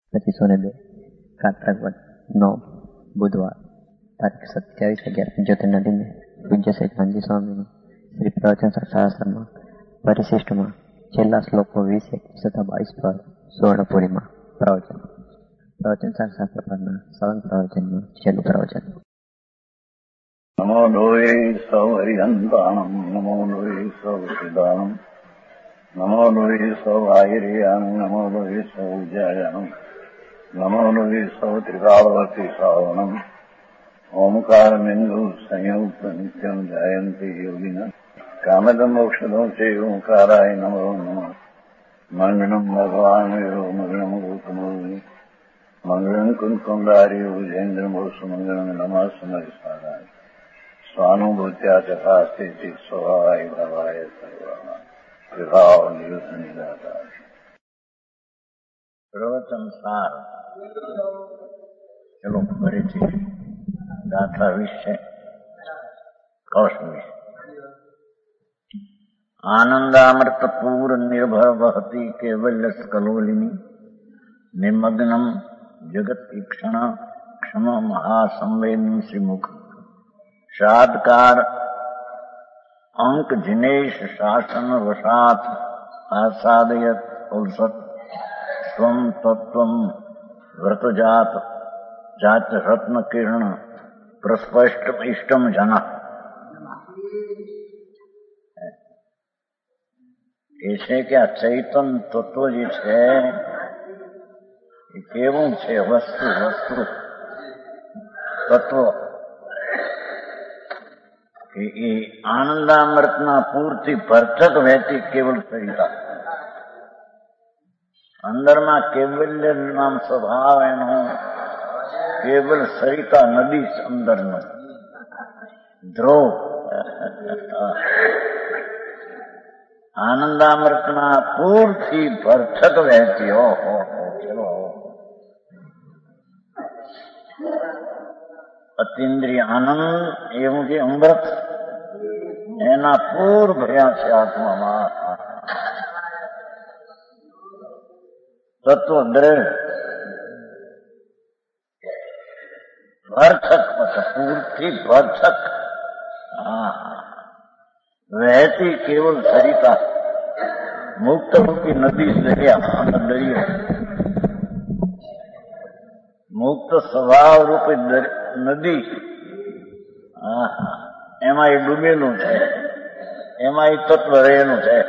2502 કારતક 9 બુધવાર તારીખ 27/11/75 દિને પૂજ્ય શ્રી ગાંધી સ્વામીનું શ્રી પ્રવચન શાસ્ત્રમાં પરિશિષ્ટમાં છેલ્લા શ્લોકો 20 તથા 22 પર સુવર્ણપુરીમાં પ્રવચન શાસ્ત્ર પરના સવન પ્રવચનનું છેલ્લું પ્રવચન. નમો લોહે સૌ હરિહંતાણમ નમો લોહે સૌ સિદ્ધાણમ નમો લોહે સૌ આહિર્યાણમ નમો લોહે સૌ જયાણમ નમો લોહે સૌ ત્રિકાળવતી શ્રાવણમ ઓમકારમિંદુ સંયુક્ત નિત્યમ જયંતિ યોગિના કામદમ મોક્ષદો છે ઓંકારાય નમો નમઃ. મંગળમ ભગવાન વિરો મંગળમ ગૌતમોની મંગળમ કુંકુંડાર્યો જૈન્દ્રમોષ મંગળમ નમઃ સમરિસારાય સ્વાનુભૂત્યા તથા સ્થિતિ સ્વભાવાય ભવાય સર્વમાં વિભાવ નિયુદ્ધ નિરાધાર. પ્રવચન સાર. ચલો ફરીથી ગાથા વિશે કૌશલ વિશે. આનંદામૃત પૂર નિર્ભર વહતી કેવલ્ય સ્કલોલિની નિમગ્નમ જગત ઈક્ષણ ક્ષમ મહાસંવેદન શ્રીમુખ શાદકાર અંક જિનેશ શાસન વશાત આસાદયત ઉલસત સ્વમ તત્વમ વ્રતજાત જાત રત્ન કિરણ પ્રસ્પષ્ટ ઇષ્ટમ જન. એ છે કે આ ચૈતન તત્વ જે છે એ કેવું છે? વસ્તુ તત્વ કે એ આનંદામૃતના પૂરથી ભરચક વહેતી કેવલ સરિતા. અંદરમાં કેવલ્ય નામ સ્વભાવ એનો કેવલ સરિતા નદી અંદરનો ધ્રુવ આનંદામૃતના પૂરથી ભરચક વહેતી. ઓહો ચલો. અતિન્દ્રિય આનંદ એવું જે અમૃત એના પૂર ભર્યા છે આત્મામાં. તત્વ દ્રઢ ભરચક પૂરથી ભરચક વહેતી કેવલ સરિતા મુક્ત મુક્તિ નદી દરિયા દરિયો મુક્ત સ્વભાવ રૂપી નદી એમાં એ ડૂબેલું છે, એમાં એ તત્વ રહેલું છે.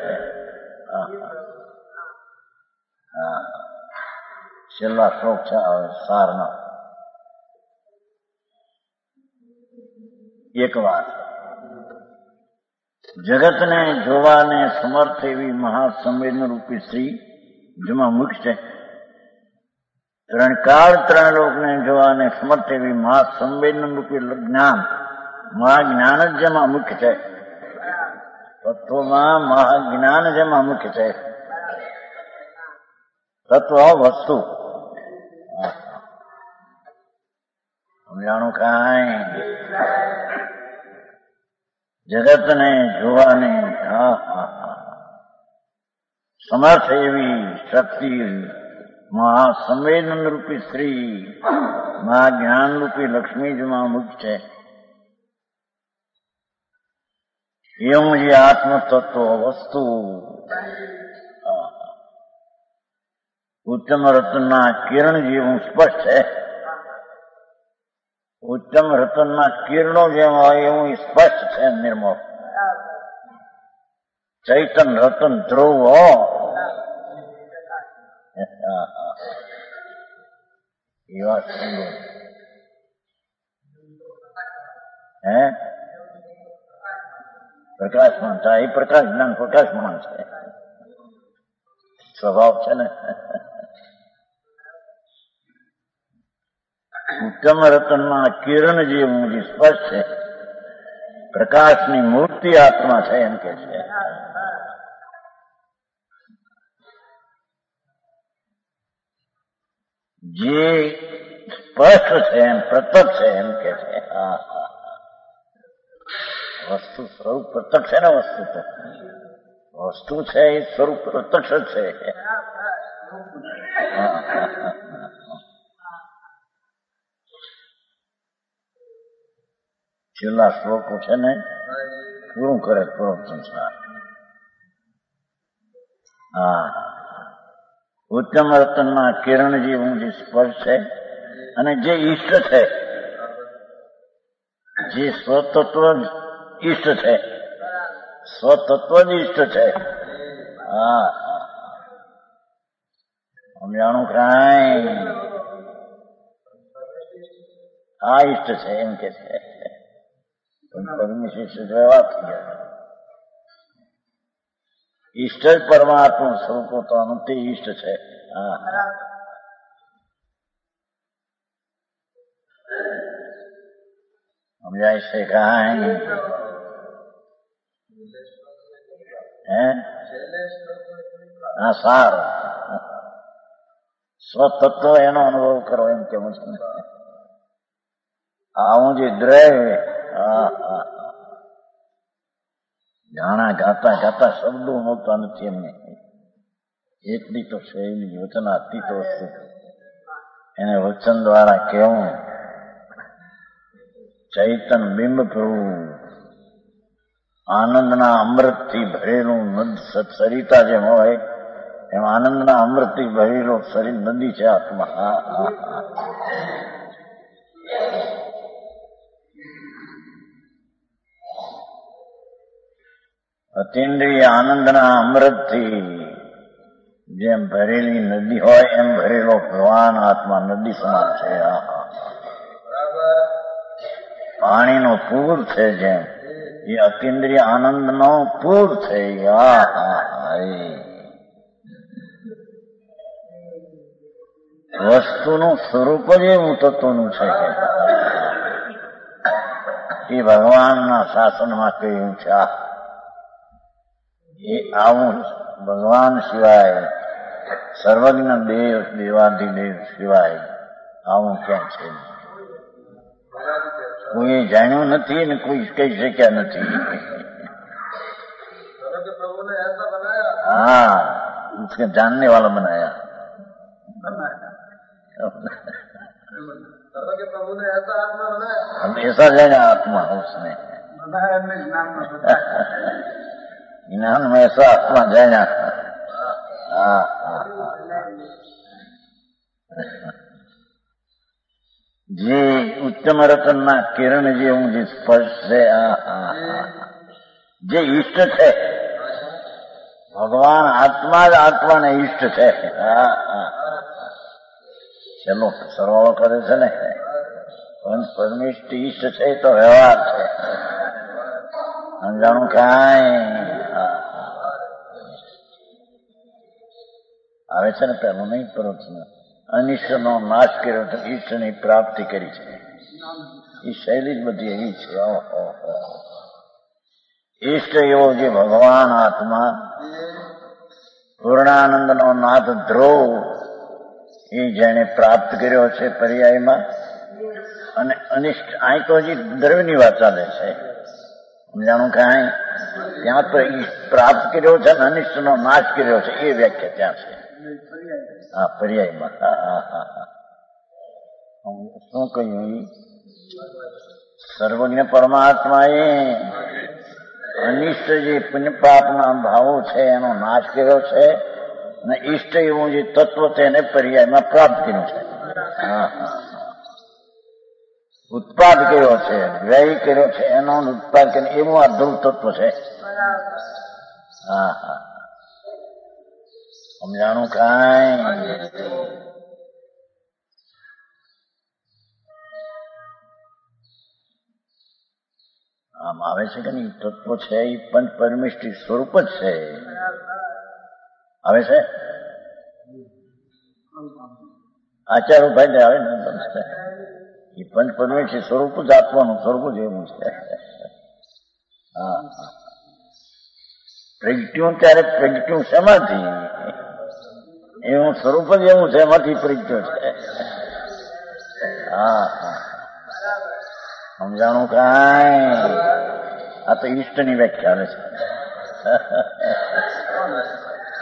છેલ્લા શ્લોક છે સારના. એક વાત, જગતને જોવાને સમર્થ એવી મહાસંવેદન રૂપી શ્રી જેમાં મુખ્ય છે. ત્રણ કાળ ત્રણ લોકને જોવાને સમર્થ એવી મહાસંવેદન રૂપી જ્ઞાન મહાજ્ઞાન જ જેમાં મુખ્ય છે. તત્વમાં મહાજ્ઞાન જેમાં મુખ્ય છે. તત્વ વસ્તુ સમજાણું કાંઈ? જગતને જોવાને સમર્થ એવી શક્તિ મહાસંવેદન રૂપી શ્રી મહાજ્ઞાન રૂપી લક્ષ્મી જેમાં મુખ્ય છે. એવું જે આત્મતત્વ વસ્તુ ઉત્તમ રતનના કિરણ જેવું સ્પષ્ટ છે. ઉત્તમ રતનના કિરણો જેમ હોય એવું સ્પષ્ટ છે. નિર્મળ ચૈતન રતન ધ્રુવ એવા સુંદર પ્રકાશમાન થાય. એ પ્રકાશ જ્ઞાન પ્રકાશમાન છે. સ્વભાવ છે ને. ઉત્તમ રતનના કિરણ જેવું જે સ્પષ્ટ છે. પ્રકાશની મૂર્તિ આત્મા છે એમ કે છે. જે સ્પષ્ટ છે એમ પ્રત્યક્ષ છે એમ કે છે. વસ્તુ સ્વરૂપ પ્રત્યક્ષ છે ને. વસ્તુ તો વસ્તુ છે એ સ્વરૂપ પ્રત્યક્ષ છે. છેલ્લા શ્લોકો છે ને પૂરું કરે પૂર્વ સંસાર. હા, ઉત્તમ રતનના કિરણ જેવું જે સ્પર્શ છે અને જે ઈષ્ટ છે, જે સ્વતત્વ ઈષ્ટ છે, સ્વતત્વ જ ઈષ્ટ છે. હા, સમજાણું કાંઈ? આ ઈષ્ટ છે એમ કે છે. પરમેશ્વર વ્યવહાર થઈ ગયા. ઈષ્ટ જ પરમાત્મા સ્વરૂપ પોતાનું તે ઈષ્ટ છે. હા, સમજાય છે કાંઈ? હે? હા, સારું. સ્વતત્વ એનો અનુભવ કરો એમ કેવું છે. આવું જે દ્રવ્ય, જાણા ગાતા ગાતા શબ્દો મળતા નથી એમને. એટલી તો શૈલી વચનાતીત વસ્તુ એને વચન દ્વારા કેવું. ચૈતન બિંબ પ્રભુ આનંદના અમૃતથી ભરેલું સરિતા જેમ હોય એમ આનંદના અમૃતથી ભરેલો શરીર નદી છે આત્મા. અતિન્દ્રિય આનંદના અમૃતથી જેમ ભરેલી નદી હોય એમ ભરેલો ભગવાન આત્મા નદી સમાન છે. પાણીનો પૂર છે જેમ એ અતિન્દ્રિય આનંદનો પૂર છે. વસ્તુનું સ્વરૂપ જ એવું તત્વનું છે એ ભગવાનના શાસનમાં કહ્યું છે. એ આવું ભગવાન સિવાય, સર્વજ્ઞ દેવ દેવાધિદેવ સિવાય આવું ક્યાં છે? કોઈ જાણ્યું નથી ને કોઈ કહી શક્યા નથી. हाँ, उसके जानने वाला बनाया। प्रभु ने ऐसा आत्मा बनाया, हम ऐसा जाएगा आत्मा उसने ज्ञान में ऐसा आत्मा जाएगा। જે ઉત્તમ રતનના કિરણ જેવું જે સ્પર્શ છે, જે ઈષ્ટ છે, ભગવાન આત્મા જ આત્માને ઈષ્ટ છે. ચલો સરવાળો કરે છે ને, પણ પરમિષ્ટ ઈષ્ટ છે તો વ્યવહાર છે. સમજાણું કાંઈ આવે છે ને? પેલું નહીં પ્રશ્ન, અનિષ્ટનો નાશ કર્યો તો ઈષ્ટની પ્રાપ્તિ કરી છે. એ શૈલી જ બધી એવી છે. ઈષ્ટ એવો જે ભગવાન આત્મા પૂર્ણાનંદનો નાથ ધ્રુવ એ જેને પ્રાપ્ત કર્યો છે પર્યાયમાં, અને અનિષ્ટ અહીં તો હજી દ્રવ્યની વાત ચાલે છે. સમજાણું કાંઈ? ત્યાં તો પ્રાપ્ત કર્યો છે અને અનિષ્ટનો નાશ કર્યો છે એ વ્યાખ્યા ત્યાં છે. હા, પર્યાયમાં. શું કહ્યું? સર્વજ્ઞ પરમાત્માએ અનિષ્ટ જે પુણ્ય પાપના ભાવો છે એનો નાશ કર્યો છે, અને ઈષ્ટ એવું જે તત્વ છે એને પર્યાયમાં પ્રાપ્ત કર્યું છે. ઉત્પાદ કર્યો છે, વ્યય કર્યો છે, એનો ઉત્પાદ કર્યો, એવું આ ધ્રુવ તત્વ છે. સમજાણું કાંઈ? આમ આવે છે કે નહીં? તત્વ છે એ પંચ પરમિષ્ટિ સ્વરૂપ જ છે. આવે છે? આચાર્ય ભાઈ આવે ને, એ પંચ પરમિષ્ટિ સ્વરૂપ જ આપવાનું, સ્વરૂપ જ એવું છે. પ્રગટ્યું ત્યારે પ્રગટ્યું શેમાંથી? એવું સ્વરૂપ જ એવું છે, એમાંથી પ્રગટ્યું છે. સમજાણું કાંઈ? આ તો ઈષ્ટની વ્યાખ્યા આવે છે.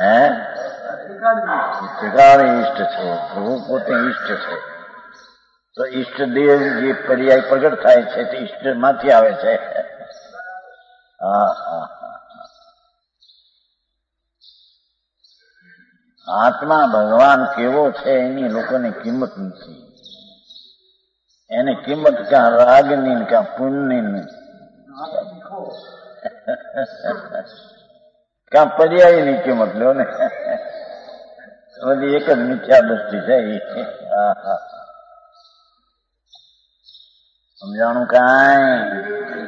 ત્રિકાળ ઈષ્ટ છે, પ્રભુ પોતે ઈષ્ટ છે. તો ઈષ્ટદેવ જે પર્યાય પ્રગટ થાય છે તે ઈષ્ટમાંથી આવે છે. આત્મા ભગવાન કેવો છે એની લોકોને કિંમત નથી. એને કિંમત ક્યાં રાગની ક્યાં પુણ્યની ક્યાં પર્યાયની કિંમત લો ને. બધી એક જ મિથ્યા દ્રષ્ટિ છે. સમજાણું કાંઈ?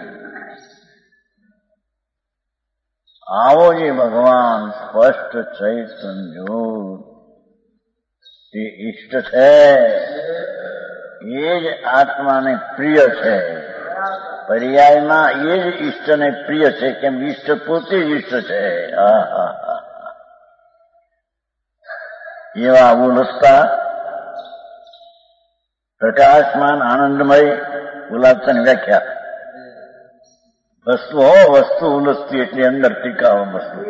આવો જે ભગવાન સ્પષ્ટ ચૈતન્ય તે ઈષ્ટ છે એ જ આત્માને પ્રિય છે. પર્યાયમાં એ જ ઈષ્ટને પ્રિય છે. કેમ? ઈષ્ટ પોતે જ ઈષ્ટ છે. એવા ઉલસતા પ્રકાશમાન આનંદમય ઉલ્લાસની વ્યાખ્યા. વસ્તુ વસ્તુ ઉલસતી એટલે અંદર ટીકાઓ વસ્તુ.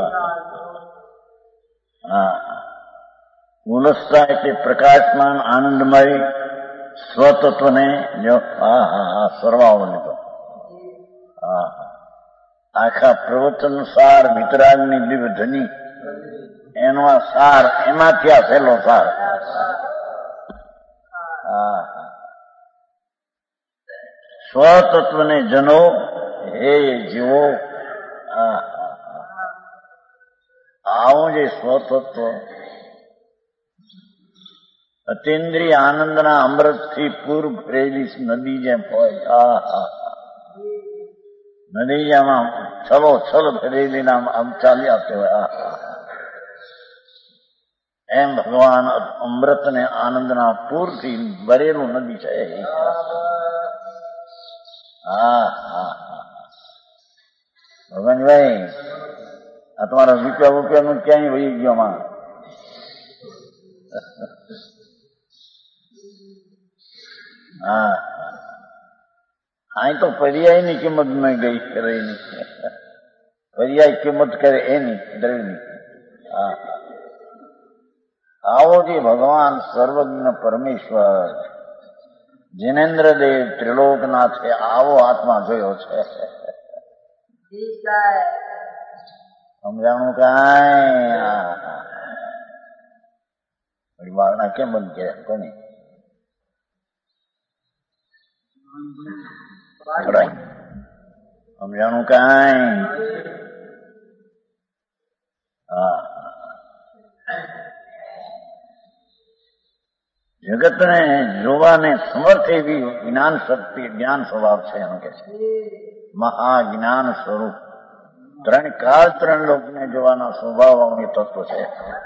ઉલસતા એટલે પ્રકાશમાન આનંદમય સ્વતત્વને જો સર્વાઓ લીધો. આખા પ્રવચન સાર વિતરાગની દિવ્ય ધની એનો આ સાર એમાંથી આ પહેલો સાર. સ્વતત્વને જનો હે જીવો. આવું જે સ્વતત્વ અતિન્દ્રિય આનંદના અમૃતથી પૂર્વ ભરેલી નદી જેમ હોય. નદી જેમ આમ છલો છલ ભરેલી નામ આમ ચાલી આવતી હોય. એમ ભગવાન અમૃત ને આનંદના પૂરથી ભરેલું નદી છે. ભગવાનભાઈ આ તમારા રૂપિયાનું ક્યાંય વહી ગયો માં. અહીં તો પર્યાયની કિંમત ન ગઈ રહી નહીં. પર્યાય કિંમત કરે એની દ્રવ્યની. આવો જે ભગવાન સર્વજ્ઞ પરમેશ્વર જિનેન્દ્રદેવ ત્રિલોકનાથે આવો આત્મા જોયો છે. સમજાણું કાંઈ? વારના કેમ બંધ કર્યા કોની? સમજાણું કાંઈ? જગતને જોવાને સમર્થ એવી જ્ઞાન શક્તિ જ્ઞાન સ્વભાવ છે એમ કે છે. મહાજ્ઞાન સ્વરૂપ ત્રણ કાળ ત્રણ લોકને જોવાના સ્વભાવ તત્વ છે.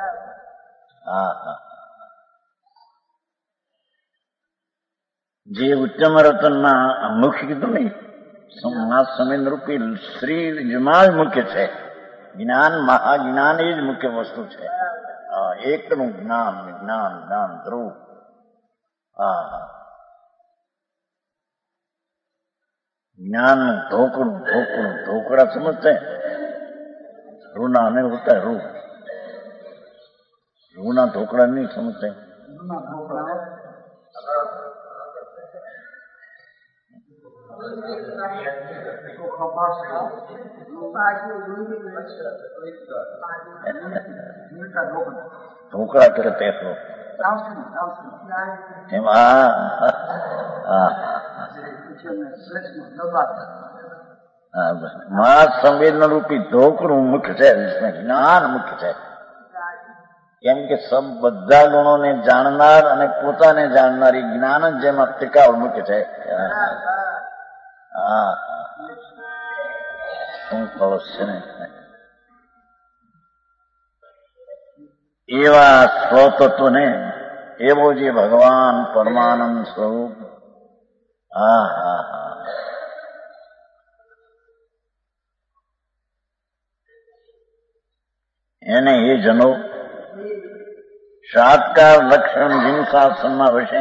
જે ઉત્તમ રતનના મુખ્ય કીધું નહીં નાથ સમેન રૂપી શ્રી જમાં જ મુખ્ય છે. જ્ઞાન મહાજ્ઞાન એ જ મુખ્ય વસ્તુ છે. એકનું જ્ઞાન જ્ઞાન જ્ઞાન ધ્રુવ. જ્ઞાનનું ઢોકળું ઢોકળું ઢોકળા સમજते રૂના नहीं होता है रू रूना ढोकड़ा नहीं समझते. ढोकड़ा करते हो મહા સંવેદન રૂપી ઢોકળું મુખ્ય છે. જ્ઞાન મુખ્ય છે. કેમ કે સબ બધા ગુણોને જાણનાર અને પોતાને જાણનારી જ્ઞાન જ જેમાં ટીકાવ મુખ્ય છે. શું કહો છે ને એવા સ્વતત્વને એવો જે ભગવાન પરમાનંદ સ્વરૂપ. એને એ જનો સાત્કાર લક્ષણ જીવશાસ્ત્રમાં વશે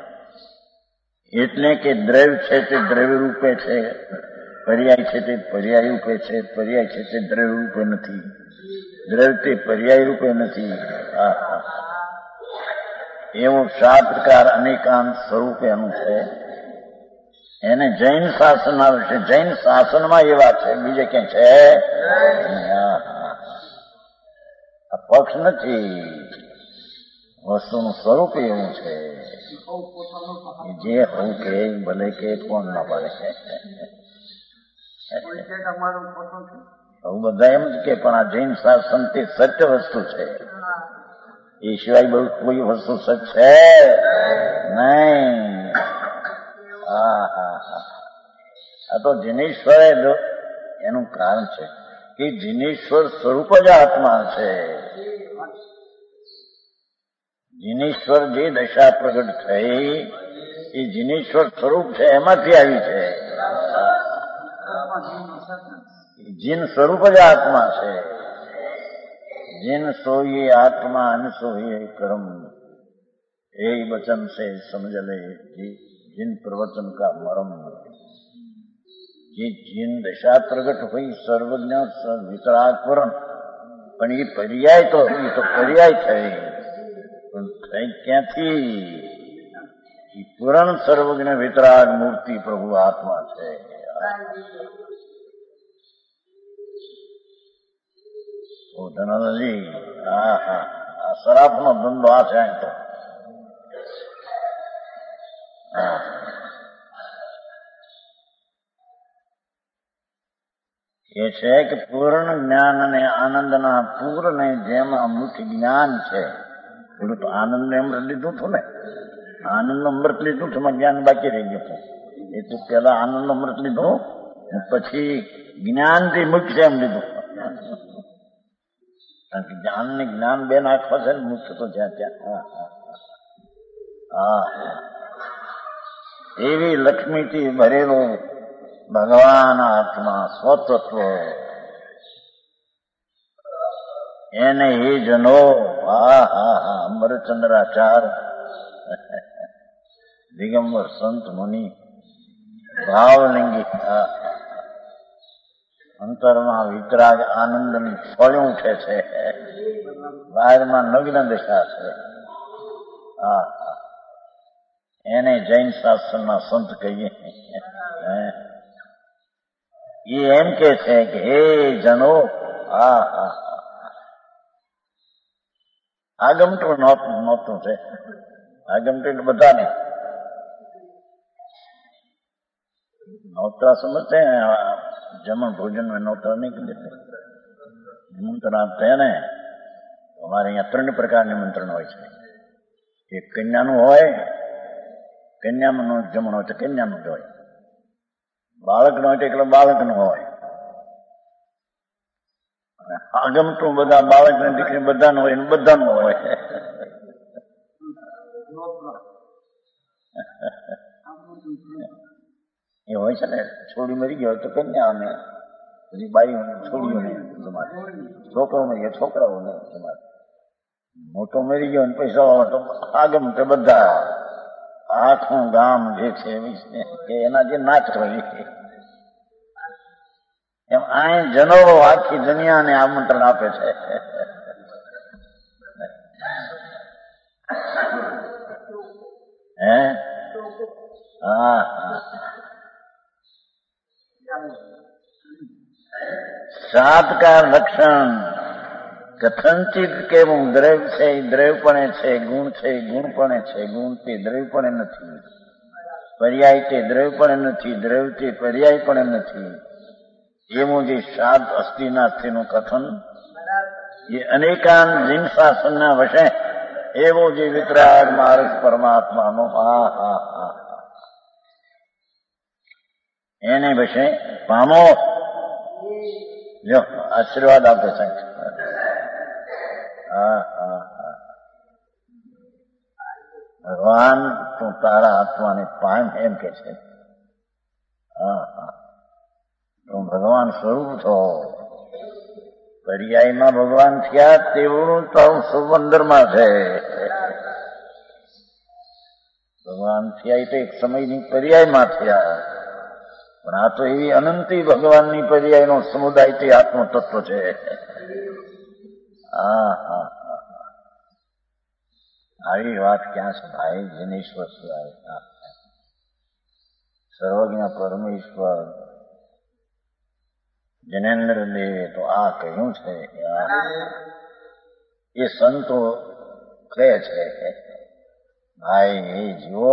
એટલે કે દ્રવ્ય છે તે દ્રવ્ય રૂપે છે, પર્યાય છે તે પર્યાય રૂપે છે, પર્યાય છે તે દ્રવ્ય રૂપે નથી, દ્રવ્ય તે પર્યાય રૂપે નથી. એવું 7 પ્રકાર અનેકાંત સ્વરૂપ એનું છે. એને જૈન શાસન આવે છે. જૈન શાસનમાં એવા છે, બીજે ક્યાં છે? આ પક્ષ નથી, વસ્તુનું સ્વરૂપ એવું છે. જે હું કે ભલે કે કોણ ના પાડે છે. હું બધા એમ જ કે પણ આ જૈન શાસન તે સત્ય વસ્તુ છે. એ સિવાય બહુ કોઈ વસ્તુ સત્ય છે નહીં. આ તો જિનેશ્વર એનું કારણ છે કે જિનેશ્વર સ્વરૂપ જ આત્મા છે. જિનેશ્વર જે દશા પ્રગટ થઈ એ જિનેશ્વર સ્વરૂપ છે, એમાંથી આવી છે. જીન સ્વરૂપ જ આત્મા છે. जिन सोई आत्मा अन सोई कर्म, यही वचन से समझ ले जिन प्रवचन का मरम. જે જીન દશા પ્રગટ હોય સર્વજ્ઞ વિતરાગ પૂરણ, પણ એ પર્યાય તો પર્યાય થઈ, પણ થઈ ક્યાંથી? એ પૂરણ સર્વજ્ઞ વિતરાગ મૂર્તિ પ્રભુ આત્મા છે. ધનજી આ શરાબનો ધંધો આ છે. એ છે કે પૂર્ણ જ્ઞાન અને આનંદના પૂર્ણ જેમાં મુખ્ય જ્ઞાન છે. પેલું તો આનંદ અમૃત લીધું હતું ને, આનંદ અમૃત લીધું હતું, જ્ઞાન બાકી રહી ગયું હતું. એ તો પેલા આનંદ અમૃત લીધું, પછી જ્ઞાનથી મુખ્ય એમ લીધું. કારણ કે જ્ઞાન ને જ્ઞાન બે નાખવા છે ને, મુખ્ય તો જ્યાં ત્યાં. એવી લક્ષ્મીથી ભરેલો ભગવાન આત્મા સ્વતત્વ, એને એ જનો અમરચંદ્રાચાર દિગંબર સંત મુનિ ભાવલિંગી અંતરમાં વિતરાગ આનંદની ફળ્યું ઉઠે છે. બહારમાં નગ્ન દશા છે. એને જૈન શાસ્ત્રના સંત કહીએ. એ એમ કે છે કે હે જનો, આગમતું નહોતું છે. આગમતું એટલે બધાને નોતરા સમજते हैं. जमन भोजन में नौतरा नहीं कर देते. निमंत्रण आपते हैं ने, हमारे यहाँ 3 प्रकार निमंत्रण હોય છે. એક કન્યાનું હોય, કન્યાનું જમણ હોય તો કન્યાનું જ હોય. બાળકનું હોય તો એટલે બાળકનું હોય. આગમતું બધા બાળક ને દીકરી બધાનું હોય, બધાનું હોય. એ હોય છે ને, છોડી મરી ગયો તો કન્યાઓને, પછી બાઈઓને છોડીઓને જમાડે, છોકરો મરી ગયા છોકરાઓને જમાડે, મોટો મરી ગયો ને પૈસા વાળો તો આગમ તે બધા આખું ગામ જે છે કે એના જે નાચ હોય એમ આ જનો આખી દુનિયાને આમંત્રણ આપે છે. હે સાત કા લક્ષણ કથનચિત કેવું દ્રવ્ય છે, દ્રવ્યપણે છે, ગુણ છે, ગુણપણે છે, ગુણ તે દ્રવ્યપણે નથી, પર્યાય તે દ્રવ્યપણે નથી, દ્રવ્ય તે પર્યાયપણે નથી. એવું જે સાત અસ્થિનાસ્થિનું કથન એ અનેકાંત જીન શાસનના વશે એવો જે વિતરાગ માર્ગ પરમાત્માનો એને વિશે પામો. જો આશીર્વાદ આપે છે. ભગવાન તું તારા આત્માને પામ એમ કે છે. તું ભગવાન સ્વરૂપ છો. પર્યાયમાં ભગવાન થયા તેવું તારું સુવંદરમાં છે. ભગવાન થયા તો એક સમયની પર્યાયમાં થયા, પણ આ તો એવી અનંતી ભગવાનની પર્યાયનો સમુદાય તે આત્મતત્વ છે. આવી વાત ક્યાં છે ભાઈ? જિનેશ્વર સિવાય સર્વજ્ઞ પરમેશ્વર જનેન્દ્ર દેવે તો આ કહ્યું છે. એ સંતો કહે છે ભાઈ એ જુઓ,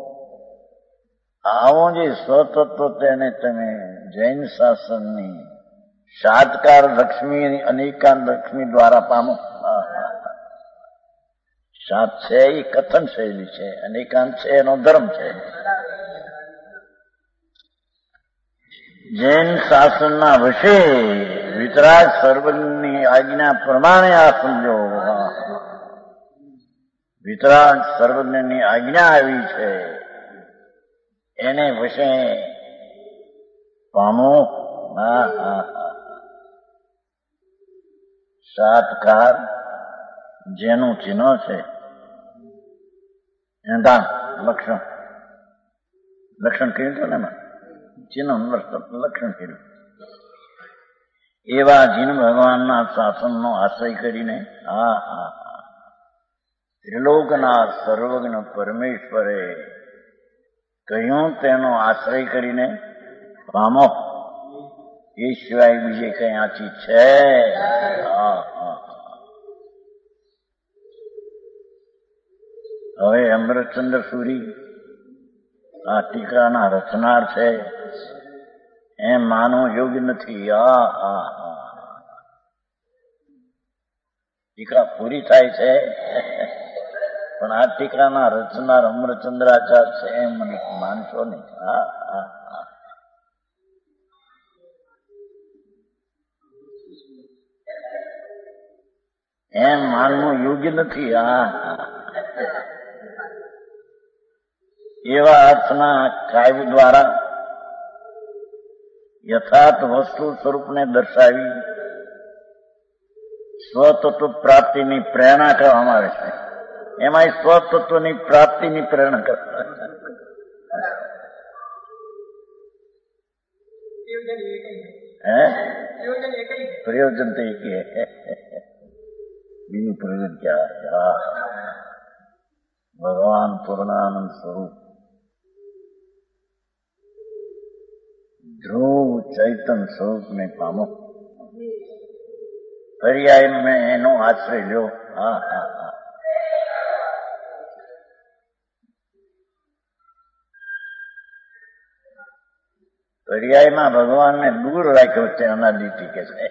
આવો જે સ્વતત્વ તેને તમે જૈન શાસનની સાતકાર લક્ષ્મી અનેકાંત લક્ષ્મી દ્વારા પામો. સાત છે એ કથન શૈલી છે, અનેકાંત છે એનો ધર્મ છે. જૈન શાસનના વશે વિતરાગ સર્વજ્ઞની આજ્ઞા પ્રમાણે આ સમજો. વિતરાગ સર્વજ્ઞની આજ્ઞા આવી છે એને વશે પામો. સાતકાર જેનું ચિહ્ન છે એના લક્ષણ કર્યું હતું ને એમાં ચિહ્ન લક્ષણ કર્યું. એવા જીન ભગવાનના શાસનનો આશ્રય કરીને ત્રિલોકના સર્વજ્ઞ પરમેશ્વરે કહ્યું તેનો આશ્રય કરીને પામો. એ સિવાય બીજે કઈ આથી છે? હવે અમૃતચંદ્ર સુરી આ ટીકાના રચનાર છે એમ માનવું યોગ્ય નથી. ટીકા પૂરી થાય છે પણ આ ટીકાના રચનાર અમૃતચંદ્રાચાર્ય છે એમ મને માનશો નહીં. એમ માનવું યોગ્ય નથી. એવા અર્થના કાવ્ય દ્વારા યથાર્થ વસ્તુ સ્વરૂપને દર્શાવી સ્વતત્વ પ્રાપ્તિની પ્રેરણા કરવામાં આવે છે. એમાં સ્વતત્વની પ્રાપ્તિની પ્રેરણા કરવામાં પ્રયોજન તો એક બીજું પ્રયોજન ક્યાં? ભગવાન પૂર્ણાનંદ સ્વરૂપ ધ્રુવ ચૈતન સ્વરૂપ ને પામો. પર્યાય મેં એનો આશ્રય લ્યો. પર્યાયમાં ભગવાનને દૂર રાખ્યો છે અનાદિથી કે છે.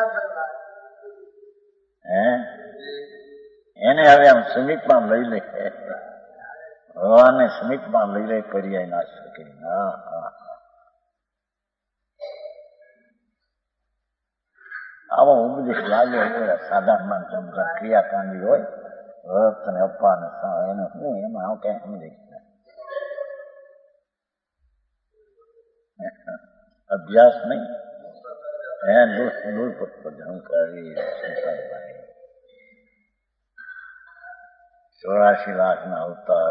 એને હવે આમ સમીપમાં લઈ લે. ભગવાનને સમીપમાં લઈ લે પર્યાય ના શકે. આવો ઉપદેશ લાગ્યો હોય સાધારણ ચમકા ક્રિયાકાંડી હોય વ્રત ને અપાને એને શું એમાં આવું કઈ સમજી અભ્યાસ નહીં. કરી 84 લાખના અવતાર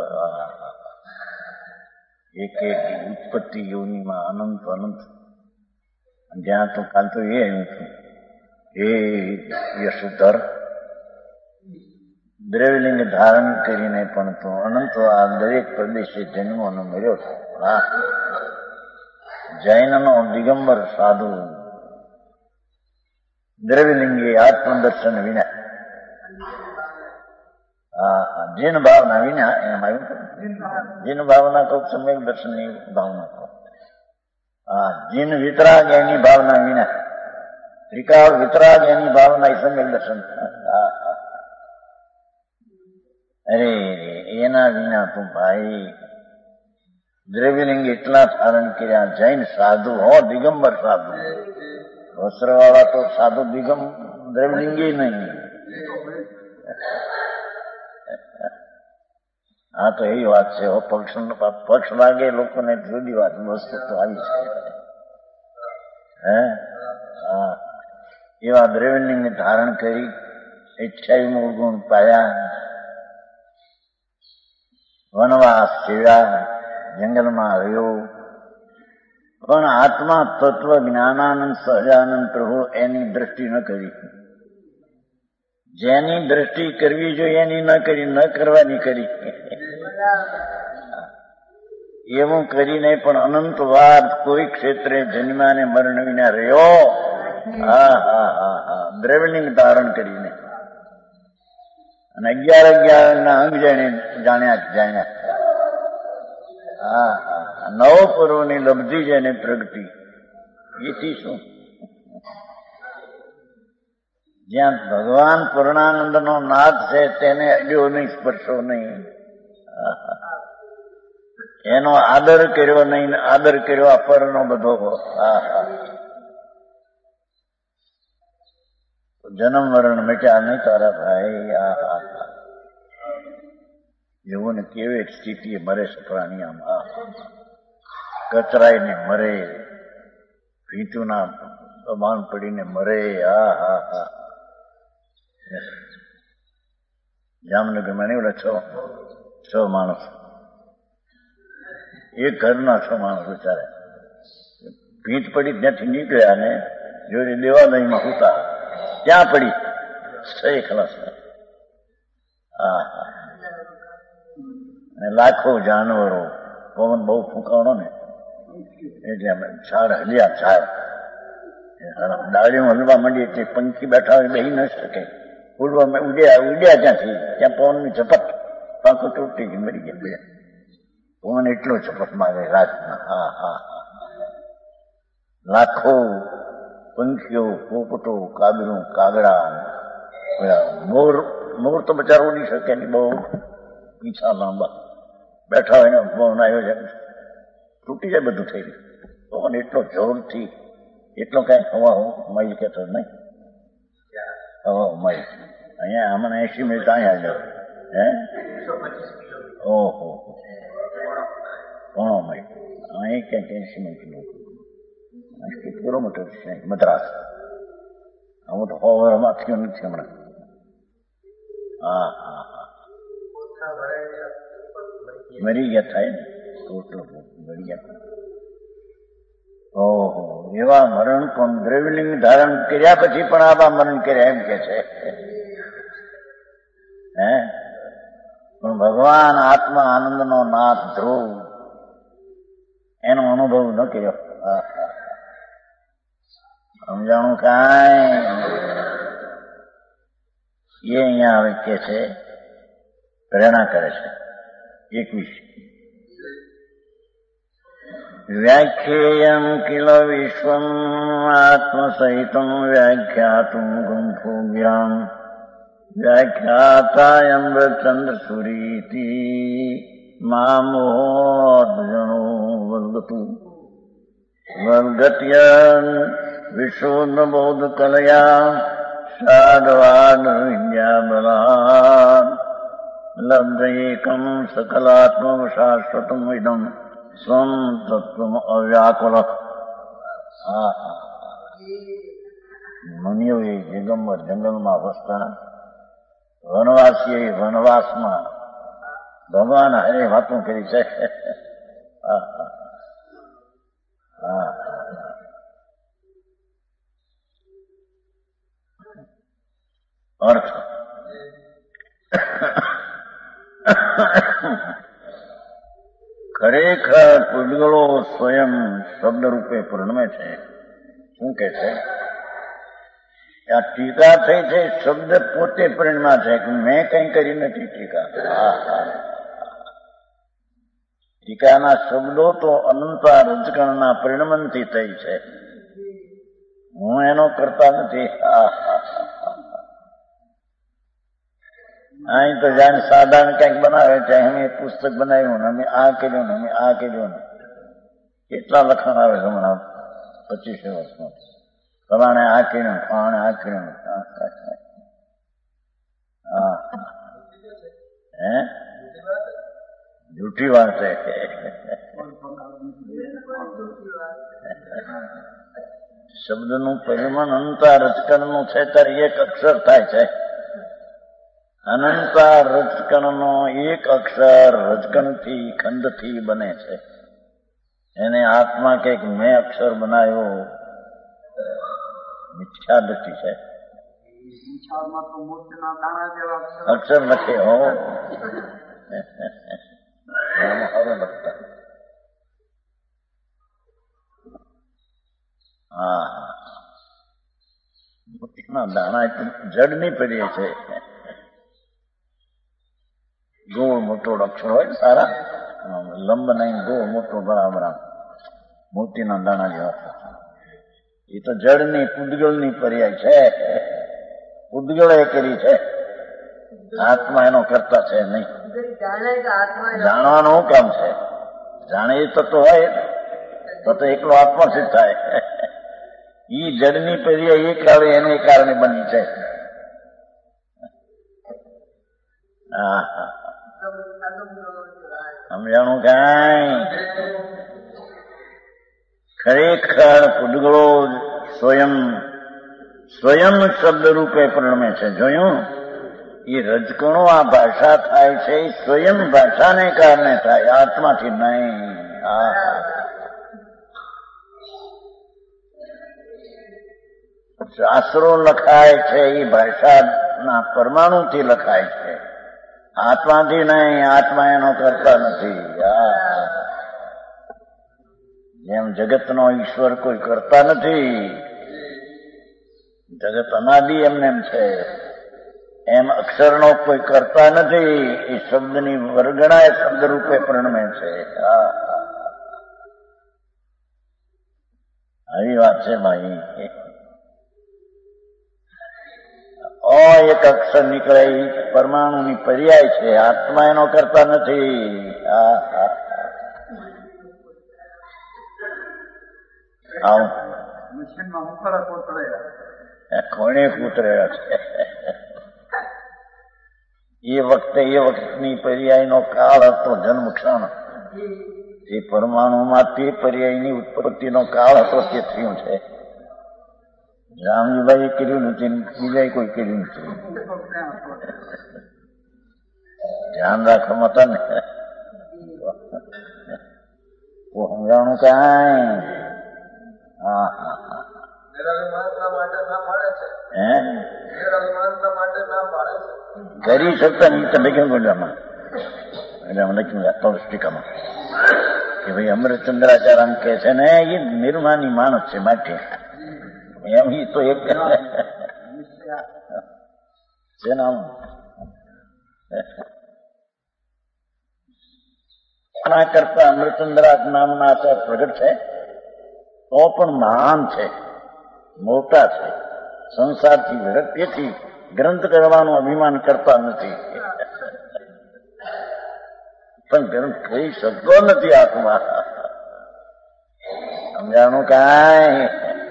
એક એક ઉત્પત્તિ યોનિમાં અનંત અનંત. જ્યાં તો કાલ તો એ આવ્યું છું એ યશોધર દ્રવ્યલિંગ ધારણ કરીને પણ તો અનંત આ દરેક પ્રદેશે જન્મોનો મળ્યો છે. જૈનનો દિગંબર સાધુ દ્રવ્યલિંગે આત્મદર્શન વિના જીન ભાવના વિના એમ આવ્યું. જીન ભાવના કહું સમ્યક દર્શનની ભાવના કહું. જીન વિતરાગ એની ભાવના વિના, ત્રિકાળ વિતરાગ એની ભાવના એ સમ્યક દર્શન. અરે એના વિના તો ભાઈ દ્રવ્યલિંગ એટલા ધારણ કર્યા. જૈન સાધુ હો, દિગંબર સાધુ, વસ્ત્રવાળા તો સાધુ દ્રવ્યલિંગી નહીં. હા તો એવી વાત છે. પક્ષ લાગે લોકોને જુદી વાત, વસ્તુ તો આવી છે. એવા દ્રવ્યલિંગ ધારણ કરી 28 ગુણ પાયા, વનવાસ સેવ્યા, જંગલમાં રહ્યો, પણ આત્મા તત્વ જ્ઞાનાનંદ સહજાનંદ પ્રભુ એની દ્રષ્ટિ ન કરી. જેની દ્રષ્ટિ કરવી જોઈએ એની ન કરી, ન કરવાની કરી. એવું કરીને પણ અનંત વાર કોઈ ક્ષેત્રે જન્મ્યા ને મરણ વિના રહ્યો. હા હા હા હા, દ્રવ્યલિંગ ધારણ કરીને અને 11 ના અંગ જાણ્યા. હા હા, નવ પૂર્વની લબ્ધિ જેને પ્રગતિ, એથી શું? જ્યાં ભગવાન પૂર્ણાનંદનો નાથ છે તેને અડ્યો નહીં, સ્પર્શો નહીં, એનો આદર કર્યો નહીં, આદર કર્યો અપરનો બધો. જન્મ મરણ મિટ્યા નહીં તારા ભાઈ. એવું ને કેવી સ્થિતિ મરે છે પ્રાણી, આમાં કચરાઈને મરે, ભીતુના દબાણ પડીને મરે. જામનગરમાં નહીં ઓલા છ માણસ, એક ઘરના 6 માણસ વિચારે ભીત પડી ત્યાંથી નીકળ્યા ને જોડે દેવાલયમાં હતા, ત્યાં પડી સહી ખલાસ. અને લાખો જાનવરો, પવન બહુ ફૂંકાણો ને એટલે ઝાડ હલ્યા, ઝાડ ડાળીઓ હલવા માંડી એટલે પંખી બેઠા હોય બેહી ન શકે, ઉડ્યા ત્યાંથી, ત્યાં પવનની ઝપટ, પાંખો તૂટી ગઈ, મરી ગયા. પવન એટલો ઝપટ મારે રાતના. લાખો પંખીઓ, પોપટો, કાગડું, કાગડા, મોર તો બચારો ઉડી શકે નહીં, બહુ પીછા લાંબા બેઠા હોય ને પવન આવ્યો છે, તૂટી જાય, બધું થઈ ગયું. પવન એટલો જોરથી, એટલો કઈ હવા માઇલ કેતો નહીં, હવા માઇલ. અહીંયા હમણાં 80 મિનિટ અહીંયા જાવ. ઓહો, પોણો માઇલ. અહીં ક્યાંક 80 મિનિટ, 80 કિલોમીટર છે મદ્રાસ. હું તો હોવરમાં થયો નથી હમણાં. મરી ગયા થાય ને, મરી ગયા. ઓહો, એવા મરણ પણ દ્રવ્યલિંગ ધારણ કર્યા પછી પણ આવા મરણ કર્યા એમ કે છે. પણ ભગવાન આત્મા આનંદનો નાથ ધ્રુવ, એનો અનુભવ ન કર્યો. સમજાણું કાંઈ? એ અહીંયા આવે કે છે, પ્રેરણા કરે છે. 21 વ્યાખ્યેયમ કિલ વિશ્વમ આત્મસહિતમ વ્યાખ્યાતુમ ગુંફો ગિરામ વ્યાખ્યાતાયમ ચંદ્ર સુરીતિ મામોર્જણો વર્ગતુ વર્ગત્યન વિશ્વોન્ન બૌદ્ધ કલયા સાધવાન વિદ્યા બલા લબ્ધયેકમ સકલાત્મક શાશ્વતમ ઇદમ સ્વમ તત્વમ અવ્યાકુલ. મુનિઓએ દિગંબર જંગલમાં વસતા, વનવાસીએ વનવાસમાં ભગવાન હરે વાતો કરી છે. અર્થ ખરેખર પૂતગળો સ્વયં શબ્દ રૂપે પરિણમે છે. શું કે છે? આ ટીકા થઈ છે, શબ્દ પોતે પરિણમ્યા છે કે મેં કઈ કરી નથી. ટીકાના શબ્દો તો અનંતા રજકણના પરિણમનથી થઈ છે, હું એનો કરતા નથી. અહીં તો જાણે સાધારણ ક્યાંક બનાવે છે, અમે પુસ્તક બનાવ્યું ને અમે આ કર્યું ને અમે આ કર્યું ને, કેટલા લખાણ આવે છે હમણાં 25 વર્ષમાં. ફલાણે આ કર્યું, ફલાણે આ કર્યું. જૂઠી વાત છે. શબ્દનું પરિમાણ અનંતા રજકણનું છે ત્યારે એક અક્ષર થાય છે. અનંતા રજકણનો એક અક્ષર રજકણથી ખંડથી બને છે. એને આત્મા કે મેં અક્ષર બનાવ્યો, મિથ્યા દ્રષ્ટિ છે. નિશાળમાં તો મૂર્તિના દાણા જેવા અક્ષર લખે હો લખતા. હા, મોતીના દાણા જડની પડીએ છે. ગોળ મોટો અક્ષર હોય સારા, લંબ નહીં, ગોળ મોટો બરાબર મોતીના દાણા જેવા. એ તો જડની પૂદગલની પર્યાય છે. પૂદગળે કરી છે, આત્મા એનો કરતા છે નહીં. જાણવાનું કામ છે, જાણે એ તત્વ હોય તો એકલો આત્મા સિદ્ધ થાય. ઈ જડની પર્યાય એ કાળે એને કારણે બની છે. હા હા, સમજાણું કાંઈ? ખરેખર પૂદગળો સ્વયં શબ્દ રૂપે પરિણમે છે. જોયું? એ રજકણો આ ભાષા થાય છે એ સ્વયં ભાષાને કારણે થાય, આત્માથી નહીં. શાસ્ત્રો લખાય છે એ ભાષાના પરમાણુથી લખાય છે, આત્માથી નહીં. આત્મા એનો કરતા નથી. જેમ જગતનો ઈશ્વર કોઈ કરતા નથી, જગત અનાદિ એમને એમ છે, એમ અક્ષરનો કોઈ કરતા નથી. એ શબ્દની વર્ગણા એ શબ્દ રૂપે પરિણમે છે. આવી વાત છે ભાઈ. એક અક્ષર નીકળે એ પરમાણુની પર્યાય છે, આત્મા એનો કરતા નથી. કોણે કૂતરેલા છે? એ વખતની પર્યાયનો કાળ હતો, જન્મ ક્ષણ. એ પરમાણુમાં તે પર્યાયની ઉત્પત્તિનો કાળ હતો, તે થયું છે. રામજીભાઈએ કર્યું નથી, બીજાએ કોઈ કર્યું નથી. ધ્યાન રાખવામાં હતા ને. સમજાણું કાંઈ? હા હા હા. કરી શકતા નહીં તો લખ્યું ગોડામાં, એટલે અમે લખ્યું પૌષ્ટિકામાં કે ભાઈ અમૃતચંદ્રાચાર્ય કહે છે ને એ નિર્માની માણસ છે માટે એમ. ઈ તો એક છે નામ આના કરતા અમૃતચંદ્રાજ નામના આચાર્ય પ્રગટ છે તો પણ મહાન છે, મોટા છે, સંસારથી વિરક્ત. તેથી ગ્રંથ કરવાનું અભિમાન કરતા નથી, પણ ગ્રંથ કહી શકતો નથી આત્મા. સમજાણું કાંઈ?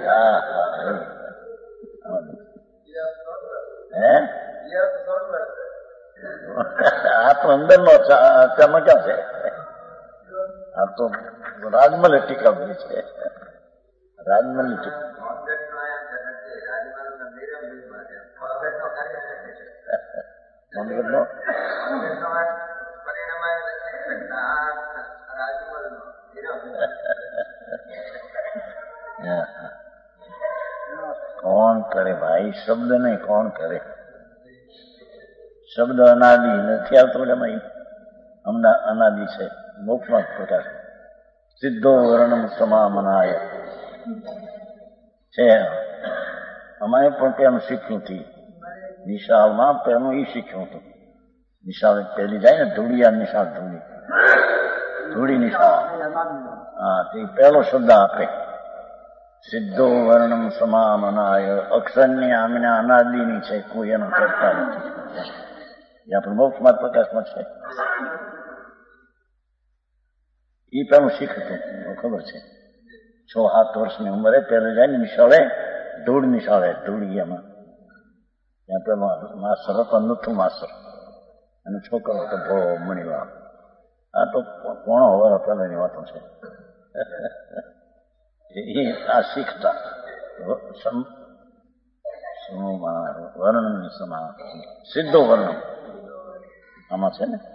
આ તો અંદર નો ચમકા છે. આ તો રાજમલ ટીકા બની છે, રાજમલની ટીકા. કોણ કરે ભાઈ? શબ્દ નહીં, કોણ કરે? શબ્દ અનાદિ નથી આવતો, અનાદિ છે. મોક્ષમાં પ્રકાશ સિદ્ધો વર્ણમ સમામનાય છે. અમારે પણ પેલું શીખ્યું હતું નિશાળમાં, પેલું એ શીખ્યું હતું. નિશાળ પેલી જાય ને ધૂળિયા નિશાળ, ધૂળી નિશાળ. હા, તે પહેલો શબ્દ આપે સિદ્ધો વર્ણમ સમામનાય. અક્ષરની આમના અનાદિની છે, કોઈ એનો કરતા નથી. એ આપણે મોક્ષમાં પ્રકાશમાં છે. એ પેલું શીખતું, ખબર છે. 6-7 વર્ષની ઉંમરે પહેલે જાય ને નિશાળે, ધૂળ નિશાળે, ધૂળિયામાં. ત્યાં પેલો માસ્ટર હતો, નથુ માસ્ટર, અને છોકરો હતો ભોળો મણીવાળો. આ તો પોણો વર્ષ પહેલાની વાતો છે. એ આ શીખતા વર્ણન સમા સિદ્ધો વર્ણન આમાં છે ને.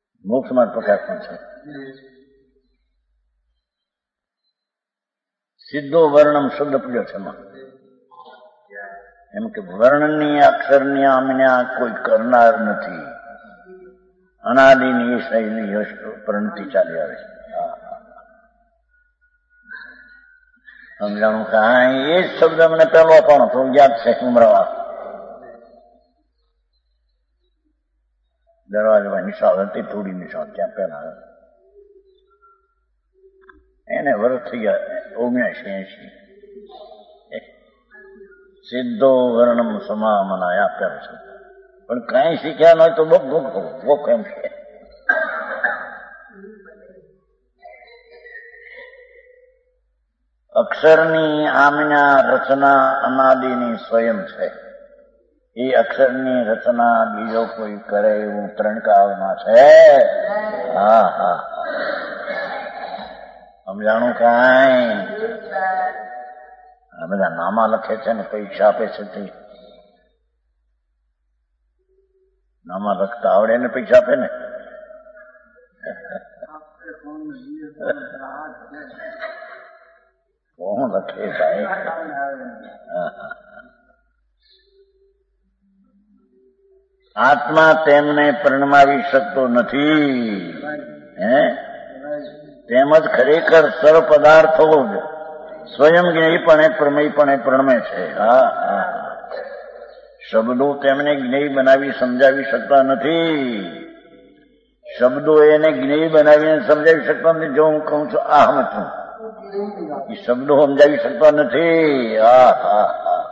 મોક્ષમાં પ્રકાશ પણ છે. સીધો વર્ણમ શબ્દ પડ્યો છે એમાં. એમ કે વર્ણની અક્ષરની આમના કોઈ કરનાર નથી. અનાદિની એ શૈલી પ્રણતિ ચાલી આવે છે. સમજાણું કાંઈ એ જ શબ્દ મને પહેલો પણ તો યાદ છે. ઉમરાવા દરવાજામાં નિશાળ હતી, થોડી નિશાળ ત્યાં પહેલા એને વર્ષ થઈ ગયા 79-80. સીધો વર્ણમ સમામનાય આપ્યા છે. પણ કઈ શીખ્યા ન હોય તો બહુ એમ છે. અક્ષરની આમના રચના અનાદિની સ્વયં છે. એ અક્ષરની રચના બીજો કોઈ કરે એવું ત્રણકાળમાં છે. હા હા સમજાણું કાંઈ. આ બધા નામા લખે છે ને પરીક્ષા આપે છે તે નામા લખતા આવડે ને પૈસા આપે ને. કોણ લખે ભાઈ? આત્મા તેમને પરણમાવી શકતો નથી. તેમજ ખરેખર સર્વ પદાર્થો સ્વયં જ્ઞેયપણે પ્રમેયપણે પ્રણમે છે. હા હા શબ્દો તેમને જ્ઞેય બનાવી સમજાવી શકતા નથી. શબ્દો એને જ્ઞેય બનાવીને સમજાવી શકતા નથી. જો હું કહું છું આહમ છું, એ શબ્દો સમજાવી શકતા નથી. હા હા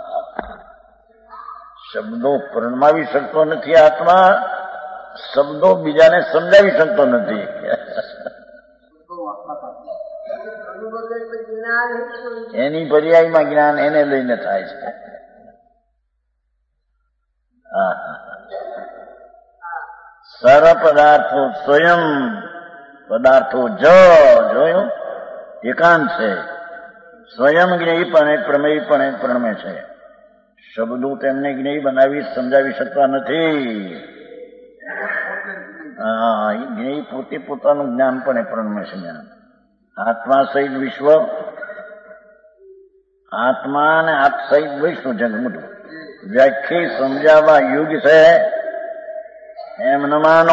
શબ્દો પરણમાવી શકતો નથી. આત્મા શબ્દો બીજાને સમજાવી શકતો નથી. એની પર્યાયમાં જ્ઞાન એને લઈને થાય છે. સર્વ પદાર્થો સ્વયં પદાર્થો જોયું એકાંત છે. સ્વયં જ્ઞેયપણે પ્રમેયપણે પ્રણમે છે. શબ્દો તેમને જ્ઞેય બનાવી સમજાવી શકતા નથી. જ્ઞેય પોતે પોતાનું જ્ઞાન પણ પ્રણમે છે. જ્ઞાન આત્મા સહિત વિશ્વ, આત્મા અને આપ સહિત વિશ્વ જગ મોટું વ્યાખ્યા સમજાવવા યોગ્ય છે એમ ન માનો.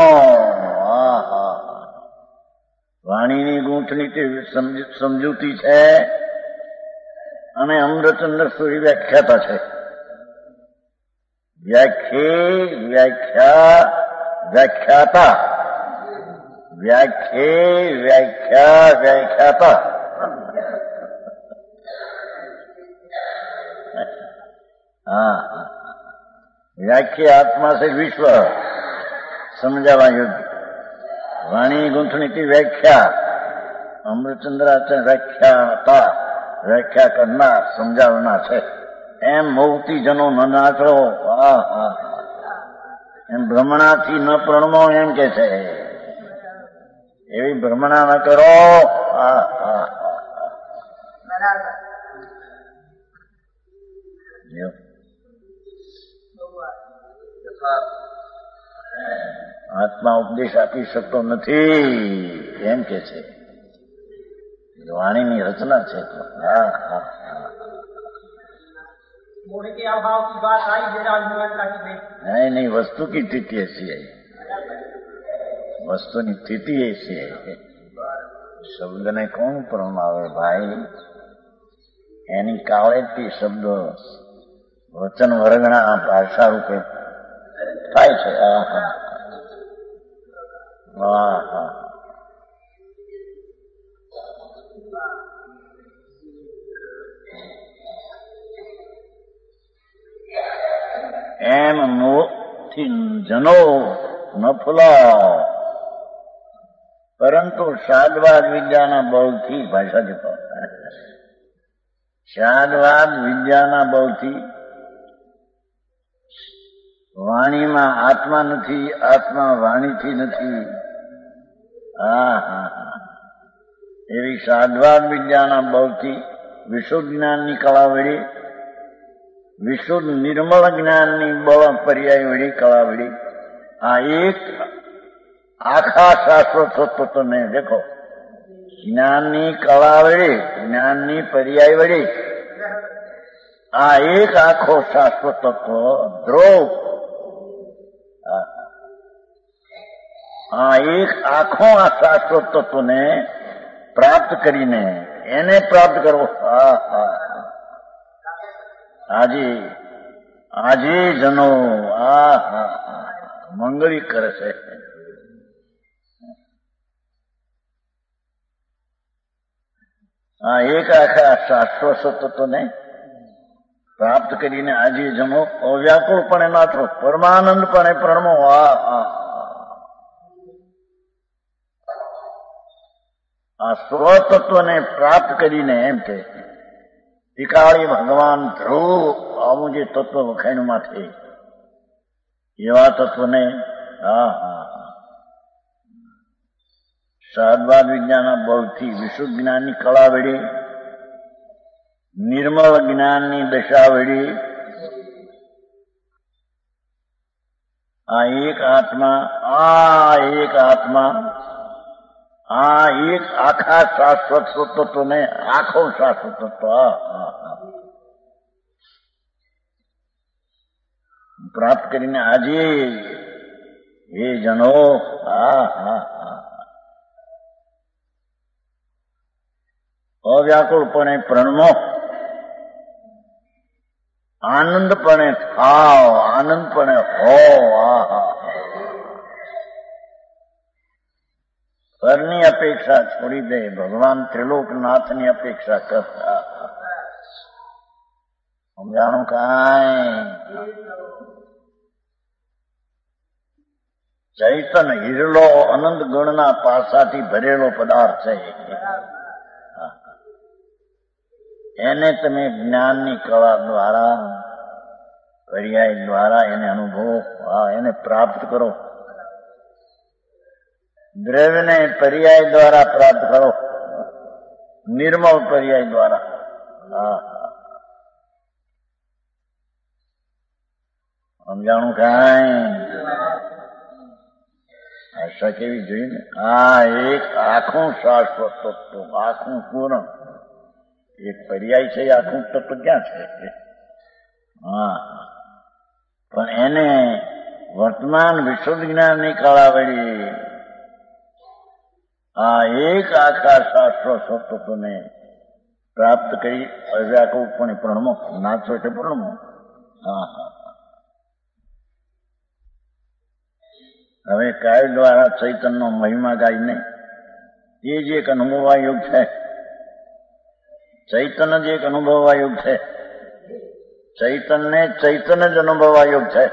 વાણીની ગૂંથણી તે સમજૂતી છે અને અમૃતચંદ્ર સૂરી વ્યાખ્યાતા છે. વ્યાખ્યાતા વ્યાખ્યાતા વ્યાખ્યા આત્મા છે વિશ્વ સમજાવવા યોગ્ય. વાણી ગૂંથણીથી વ્યાખ્યા અમૃતચંદ્રાચાર્ય વ્યાખ્યાતા વ્યાખ્યા કરનાર સમજાવનાર છે. એમ મૌતી જનો ન નાચો. એમ ભ્રમણાથી ન પ્રણમો એમ કે છે. એવી ભ્રમણા ન કરો. આત્મા ઉપદેશ આપી શકતો નથી એમ કે છે. વાણીની રચના છે. नहीं वस्तु की स्थिति ऐसी है. वस्तुની સ્થિતિ ऐसी है. શબ્દને કોણ પરમાવે ભાઈ? એની કાવળેથી શબ્દો વચન વર્ગણા ભાષા રૂપે થાય છે. એમ મોહથી જનો ન ફૂલાવ, પરંતુ શાદવાદ વિદ્યાના બળથી ભાષા જતો શાદવાદ વિદ્યાના બળથી વાણીમાં આત્મા નથી, આત્મા વાણીથી નથી. એવી શાદવાદ વિદ્યાના બળથી વિશુદ્ધ જ્ઞાનની કળા વળી, વિશુદ્ધ નિર્મળ જ્ઞાનની બળ પર્યાય વળી કળા વળી આ એક આખા શાશ્વત તત્વને દેખો. જ્ઞાનની કળા વડે, જ્ઞાનની પર્યાય વડે આ એક આખો શાશ્વત તત્વ ધ્રુવ, આ એક આખો આ શાશ્વત તત્વને પ્રાપ્ત કરીને એને પ્રાપ્ત કરવો. આજે જનો મંગળી કરે છે. આ એક આખા શાશ્વત તત્વને પ્રાપ્ત કરીને આજે જમો અવ્યાકુળપણે નાથો, પરમાનંદપણે પ્રણમો. આ સ્વતત્વને પ્રાપ્ત કરીને એમ કે ત્રિકાળી ભગવાન ધ્રુવ આવું જે તત્વ વખાણ્યું માથે એવા તત્વને સહદ્વાદ વિજ્ઞાનના બળથી વિશુદ્ધ જ્ઞાનની કળા વડે, નિર્મળ જ્ઞાનની દશા વડે આ એક આખા શાશ્વત તત્વને આખો શાશ્વત તત્વ પ્રાપ્ત કરીને આજે એ જનો અવ્યાકુળપણે પ્રણમો, આનંદપણે થાવ, આનંદપણે હો. પરની અપેક્ષા છોડી દે, ભગવાન ત્રિલોકનાથની અપેક્ષા કરતા. સમજાણું કાંઈ? ચૈતન હિરલો અનંત ગુણના પાસાથી ભરેલો પદાર્થ છે. એને તમે જ્ઞાનની કળા દ્વારા, પર્યાય દ્વારા એને અનુભવો, એને પ્રાપ્ત કરો. દ્રવ્યને પર્યાય દ્વારા પ્રાપ્ત કરો, નિર્મળ પર્યાય દ્વારા. સમજાણું કાંઈ? આશા કેવી જોઈએ ને? આ એક આખું શાશ્વત તત્વ, આખું પૂર્ણ એક પર્યાય છે. આખું તત્વ ક્યાં છે? પણ એને વર્તમાન વિશુદ્ધ જ્ઞાનની કળા વળી આ એક આખા શાશ્વત તત્વને પ્રાપ્ત કરી અવ્યાકુળપણે પ્રણમો, નાચો એટલે પ્રણમો. હવે કાય દ્વારા ચૈતનનો મહિમા ગાઈને એ જ એક અનુભવવા યોગ છે. ચૈતન જ એક અનુભવવા યોગ છે. ચૈતનને ચૈતન જ અનુભવવા યોગ છે.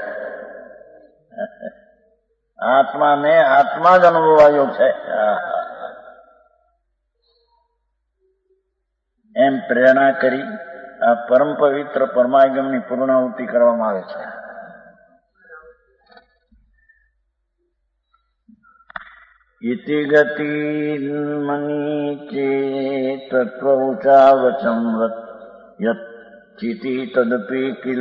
આત્માને આત્મા જ અનુભવવા યોગ છે. એમ પ્રેરણા કરી આ પરમ પવિત્ર પરમાગમની પૂર્ણાહુતિ કરવામાં આવે છે. ઇતિ ગતિ મની ચેત તત્વચાવચમ યચ્ચિતિ તદપી કિલ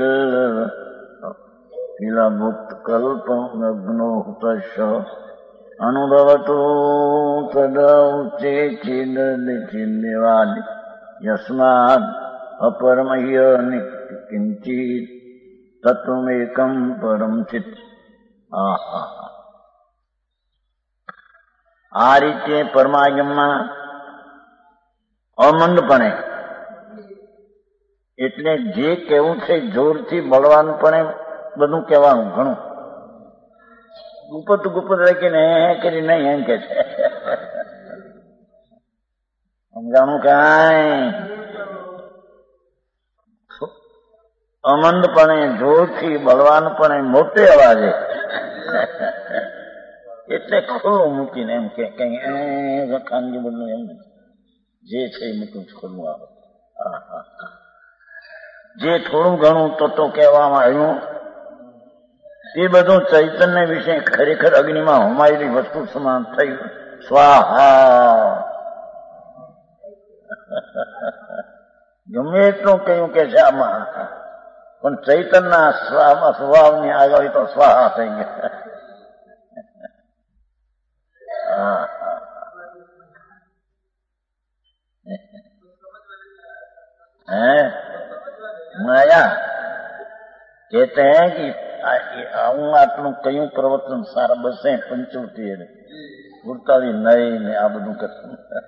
ભૂતકલ્પગ્નો તસ્ય અનુભવતો તદૌચે ચિન્દેવાદ યસ્માદ અપરમહ્ય કિંચિત તત્વમેકમ પરમ ચિત. આ રીતે પરમાગમમાં અમંદપણે એટલે જે કહેવું છે જોરથી બળવાનપણે બધું કહેવાનું, ઘણું ગુપત રાખીને કરી નહીં એમ કે છે. સમજાણું કાંઈ? અમંદપણે જોરથી બળવાનપણે મોટે અવાજે એટલે ખુલ્લું મૂકીને એમ કે કઈ ખાનગી બધું એમ જે છે એ મૂકું ખુલ્લું આવે. જે થોડું ઘણું તો કહેવામાં આવ્યું એ બધું ચૈતન્ય વિશે ખરેખર અગ્નિમાં હોમાયેલી વસ્તુ સમાન થયું. સ્વાહા. ગમે એટલું કહ્યું કે છે આમાં, પણ ચૈતનના સ્વભાવની આગળ તો સ્વાહા થઈ ગયા. है माया कहते हैं कि હું આટલું કયું પ્રવચન સારા બસે 75 48 નહીં ને આ બધું કરતું.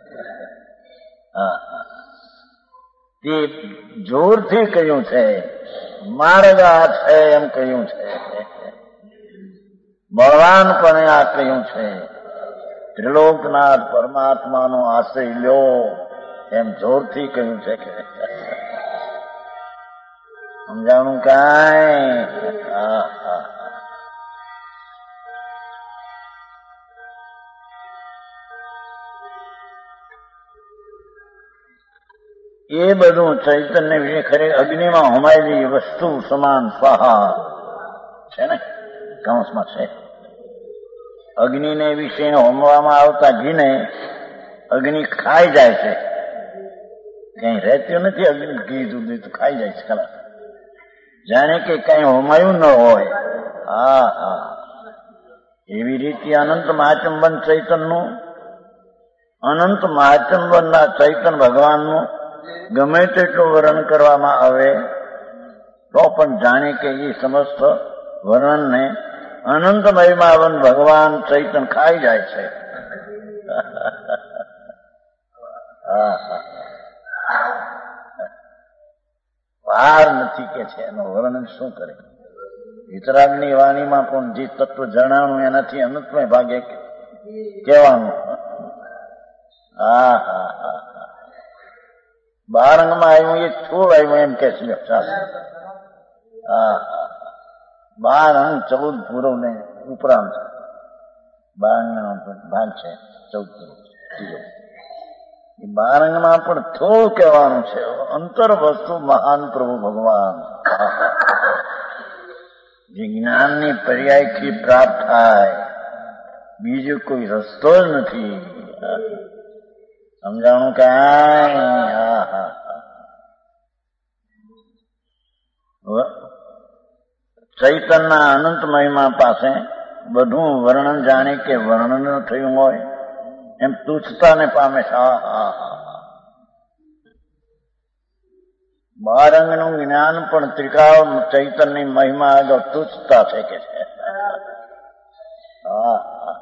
હા તે જોરથી કહ્યું છે, માર્ગ આ છે એમ કહ્યું છે, બળવાનપણે આ કહ્યું છે, ત્રિલોકનાથ પરમાત્માનો આશ્રય લ્યો એમ જોરથી કહ્યું છે કે સમજાણું કાંઈ? એ બધું ચૈતન્ય વિશે ખરે અગ્નિમાં હોમાયેલી વસ્તુ સમાન સ્વાહા છે ને, કૌંસમાં છે. અગ્નિને વિશે હોમવામાં આવતા ઘીને અગ્નિ ખાઈ જાય છે, કઈ રહેતું નથી. અગ્નિ ઘી દૂધ તો ખાઈ જાય છે ખરા, જાણે કે કઈ હોમાયું ન હોય. હા હા, એવી રીતે અનંત મહાચંબન ચૈતનનું, અનંત મહાચંબનના ચૈતન ભગવાનનું ગમે તેટલું વર્ણન કરવામાં આવે તો પણ જાણે કે એ સમસ્ત વર્ણનને અનંત મહિમાવન ભગવાન ચૈતન ખાઈ જાય છે. વાર નથી કે છે એનું વર્ણન શું કરે. વિતરાગની વાણીમાં પણ જે તત્વ જણાણું એનાથી અનંતમય ભાગે કહેવાનું. હા હા હા, બારંગમાં આવ્યું એ થોડ આવ્યું એમ કે છે. હા હા, 12 અંગ 14 પૂરવ ને ઉપરાંત 12 ભાગ છે, 14 એ 12 અંગમાં પણ થોડું કહેવાનું છે. અંતર વસ્તુ મહાન પ્રભુ ભગવાન, જે જ્ઞાનની પર્યાયથી પ્રાપ્ત થાય, બીજો કોઈ રસ્તો જ નથી. સમજાણું કાંઈ? હા હા, ચૈતનના અનંત મહિમા પાસે બધું વર્ણન જાણે કે વર્ણન થયું હોય એમ તુચ્છતાને પામે છે. હા હા હા, 12 અંગનું જ્ઞાન પણ ત્રિકાળ ચૈતનની મહિમા આગળ તુચ્છતા છે કે છે. હા હા,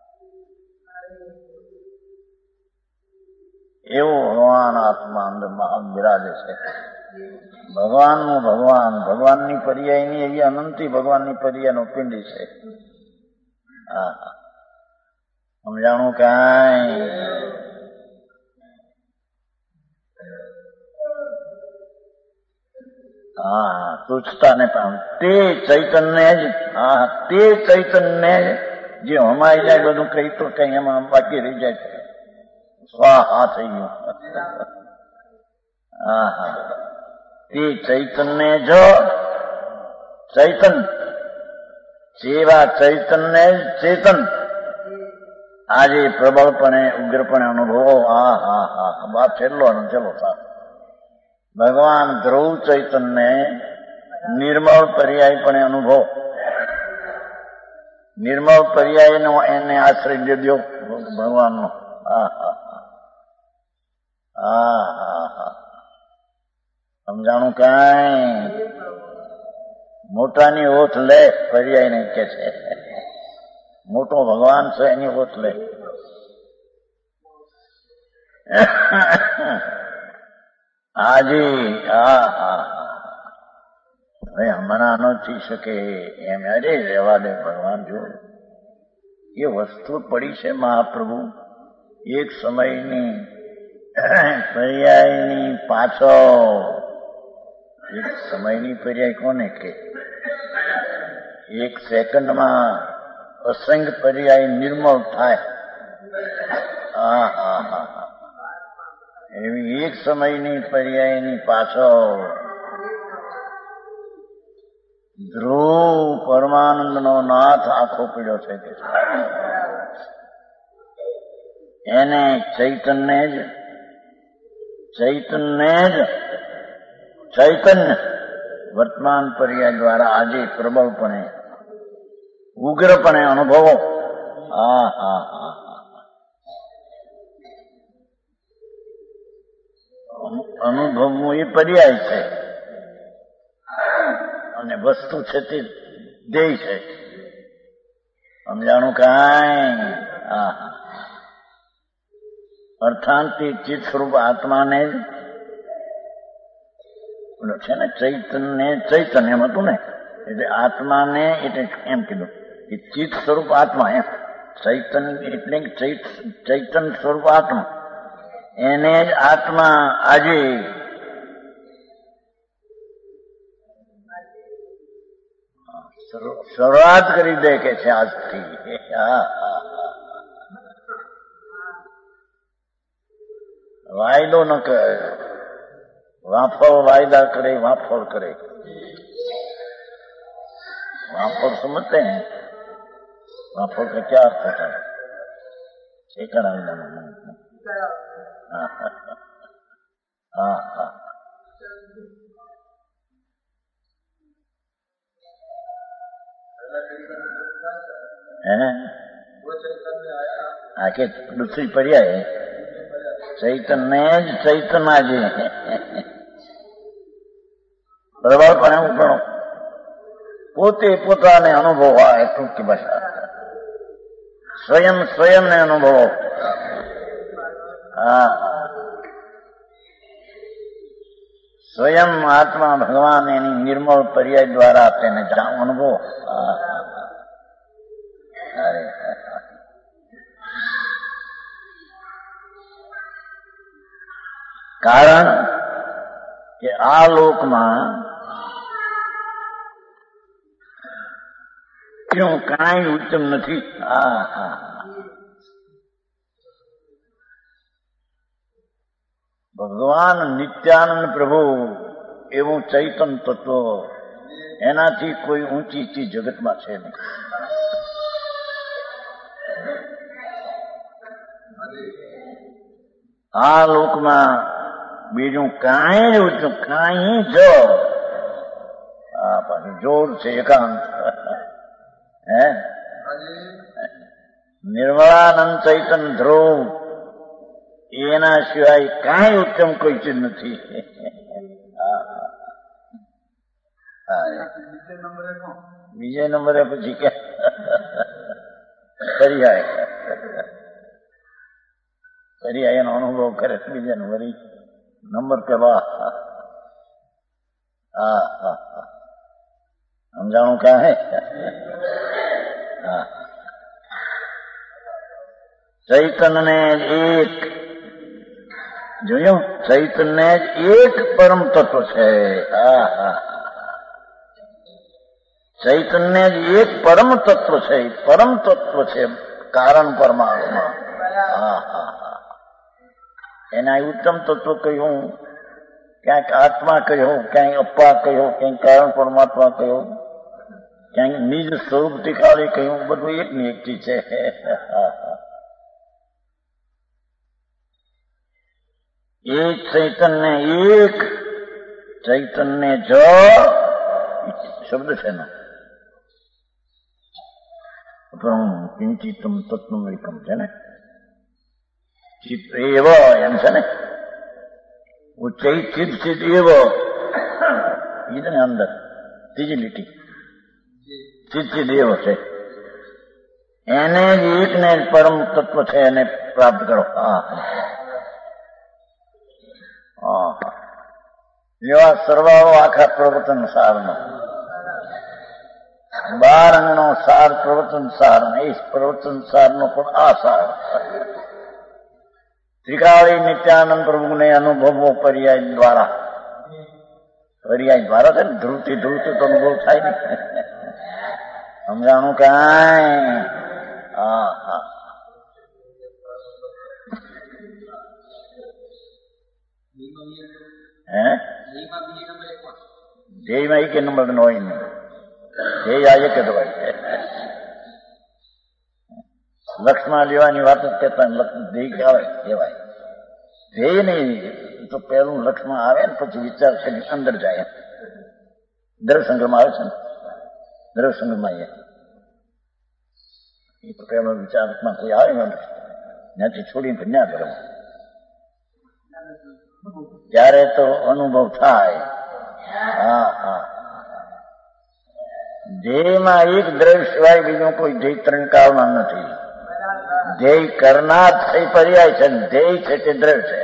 એવું ભગવાન આત્મા અંદર મહાન બિરાજે છે. ભગવાનનું ભગવાન, ભગવાનની પર્યાયની એવી અનંતી ભગવાનની પર્યાયનો પિંડી છે. હા, સમજાણું કાંઈ? હા, તુચ્છતાને પામે તે ચૈતન્ય જ. હા, તે ચૈતન્ય જે હમાઈ જાય બધું કઈ તો કઈ એમાં બાકી રહી જાય છે. સ્વાહા થઈ ગયું. હા હા, તે ચૈતન્ય જો ચૈતન જેવા ચૈતન્ય ચેતન આજે પ્રબળપણે ઉગ્રપણે અનુભવો. હા હા હા, બાપ છેલ્લો ચલો સાહેબ. ભગવાન ધ્રુવ ચૈતન્ય નિર્મળ પર્યાયપણે અનુભવ, નિર્મળ પર્યાયનો એને આશ્રય દો ભગવાનનો. હા હા હા હા હા, સમજાણું કાંઈ? મોટાની ઓથ લે પર્યાય નહીં કે છે. મોટો ભગવાન છે એની ઓથ લે. હાજી, હા હા, હવે હમણાં ન થઈ શકે એમ. અરે રહેવા દે ભગવાન. જો એ વસ્તુ પડી છે મહાપ્રભુ એક સમયની પર્યાયની પાછળ. એક સમયની પર્યાય કોને કે? એક સેકન્ડમાં અસંખ્ય પર્યાય નિર્મળ થાય. હા હા હા, એવી એક સમયની પર્યાયની પાછળ ધ્રુવ પરમાનંદનો નાથ આખો પીડ્યો છે કે એને ચૈતન્ય જ ચૈતન્ય વર્તમાન પર્યાય દ્વારા આજે પ્રબળપણે ઉગ્રપણે અનુભવો. હા હા હા, અનુભવવું એ પર્યાય છે અને વસ્તુ છે તે ધ્યેય છે. સમજાણું કાંઈ? અર્થાંતિ ચિત્ત સ્વરૂપ આત્માને છે ને ચૈતન્ય એમ હતું ને, એટલે આત્માને એટલે એમ કીધું કે ચિત્ત સ્વરૂપ આત્મા એમ ચૈતન્ય એટલે ચૈતન સ્વરૂપ આત્મા એને જ આત્મા આજે શરૂઆત કરી દે કે છે આજથી. વાયદો ન કરે, વાફળ વાયદા કરે, વાફળ કરે. वाफड़ समझते हैं? वाफड़ का क्या अर्थ होता है? आके दूसरी पर्याय है चैतन्य चैतना जी बराबर પણ એવું પણ પોતે પોતાને અનુભવવા એ ટૂંકી ભાષા સ્વયં ને અનુભવો. સ્વયં આત્મા ભગવાન એની નિર્મળ પર્યાય દ્વારા તેને અનુભવો. કારણ કે આ લોકમાં કાંઈ ઉત્તમ નથી. ભગવાન નિત્યાનંદ પ્રભુ એવું ચૈતન તત્વ એનાથી કોઈ ઊંચી ચીજ જગતમાં છે નહીં. આ લોકમાં બીજું કાંઈ ઊંચું કાંઈ જો પાછું જોર છે એકાંત. નિર્મળાનંદ ચૈતન ધ્રુવ એના સિવાય કાંઈ ઉત્તમ કોઈ ચીજ નથી. બીજે નંબરે પછી કે પર્યાય એનો અનુભવ કરે બીજા નંબરે નંબર પેલા. સમજાણું ક્યાં હે? ચૈતન્ય એક જોયું, ચૈતન્ય એક પરમ તત્વ છે. ચૈતન્ય એક પરમ તત્વ છે, પરમ તત્વ છે, કારણ પરમાત્મા. એના ઉત્તમ તત્વ કહ્યું, ક્યાંક આત્મા કહ્યો, ક્યાંક અપ્પા કહ્યો, ક્યાંક કારણ પરમાત્મા કહ્યો, ક્યાંક નિજ સ્વરૂપ ટીકાળી કહ્યું. બધું એક ની એક છે. એક ચૈતન્ય એક ચૈતન્ય જ શબ્દ છે ને કિંચિતમ તત્વ એકમ છે ને ચિત્ત એવ એમ છે ને ચિત ચિત એવ ને અંદર ત્રીજી લીટી ચિત ચિત એવ છે. એને જ એક ને પરમ તત્વ છે એને પ્રાપ્ત કરો. એવા સર્વાળો આખા પ્રવચન સારનો 12 અંગનો સાર પ્રવચન સાર એ પ્રવચન સારનો પણ આ સાર ત્રિકાળી નિત્યાનંદ પ્રભુને અનુભવો પર્યાય દ્વારા છે ને ધ્રુવથી તો અનુભવ થાય ને. સમજાણું કાંઈ? ધ્યેયમાં એક નંબર નો હોય નહીં. ધ્યેય આ એક જ હોય. લક્ષમાં લેવાની વાત જ કહેતા ધ્યેય કહેવાય. ધ્યેય નહીં તો પહેલું લક્ષમાં આવે ને પછી વિચાર કરી અંદર જાય. દ્રવ્યસંગ્રહમાં આવે છે ને દ્રવ્યસંગ્રહમાં એ તો પહેલો વિચારમાં કોઈ આવે ને ત્યાંથી છોડીને ન્યા કરો. ત્યારે તો અનુભવ થાય. હા હા, ધ્યેયમાં એક દ્રવ્ય સિવાય બીજો કોઈ ધ્યેય ત્રણ કાળમાં નથી. ધ્યેય કરનાર થઈ પર્યાય છે, ધ્યેય છે તે દ્રવ્ય છે.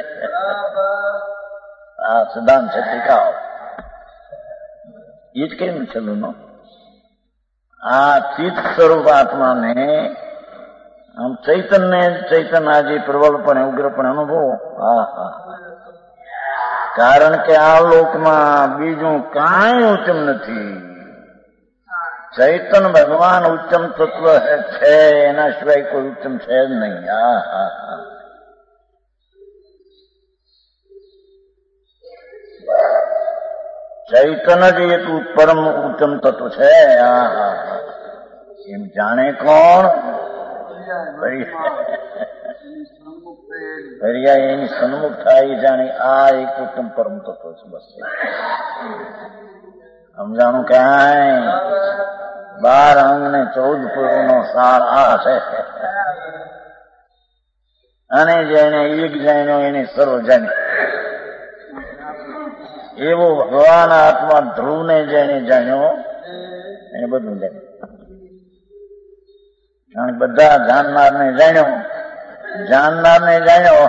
આ સિદ્ધાંત છે ટીકાઓ એ જ કેમ છેલ્લું નો આ ચિત્ત સ્વરૂપ આત્માને આમ ચૈતન્ય આજે પ્રબળપણે ઉગ્રપણે અનુભવો. હા હા, કારણ કે આ લોકમાં બીજું કાંઈ ઉત્તમ નથી. ચૈતન્ય ભગવાન ઉત્તમ તત્વ છે, એના સિવાય કોઈ ઉત્તમ છે જ નહીં. હા હા હા, ચૈતન્ય જ એક પરમ ઉત્તમ તત્વ છે. હા હા હા, એમ જાણે કોણ? હરિયા એની સન્મુખ થાય જાણે આ એક ઉત્તમ પરમ તત્વ છે. બસ સમજાણું ક્યાંય? 12 અંગ ને 14 પૂર્વનો સાર આ છે. અને જેને એક જાણ્યો એને સર્વ જાણ્યો. એવો ભગવાન આત્મા ધ્રુવને જેને જાણ્યો એને બધું જાણ્યું. કારણ બધા જાણનારને જાણ્યો.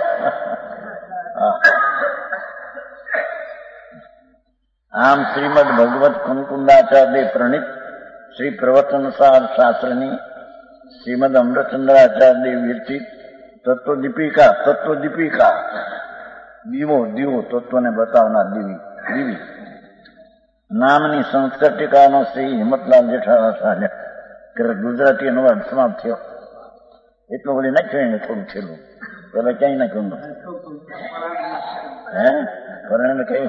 આમ શ્રીમદ ભગવત કુંકુંદાચાર્ય પ્રણીત શ્રી પ્રવચનસાર શાસ્ત્રની શ્રીમદ અમૃતચંદ્રાચાર્ય વિરચિત તત્વદીપિકા દીવો તત્વને બતાવનાર દીવી નામની સંસ્કૃત ટીકાનો શ્રી હિંમતલાલ જેઠાલાલ ગુજરાતી અનુવાદ સમાપ્ત થયો. એટલું વળી નાખ્યું એને થોડું છેલ્લું. પેલા ક્યાંય નાખ્યું નથી. હે પરણે કહ્યું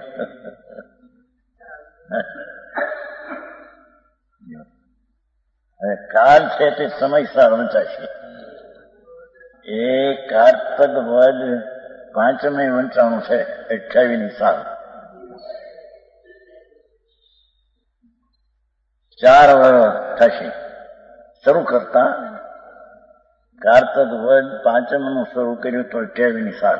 કાળ છે તે સમયસર વંચાશે. એ કારતક વદ 5મે વંચાણું છે 28ની સાલ. 4 વર્ષ થશે શરૂ કરતા. કારતક વદ 5નું શરૂ કર્યું તો 28ની સાલ.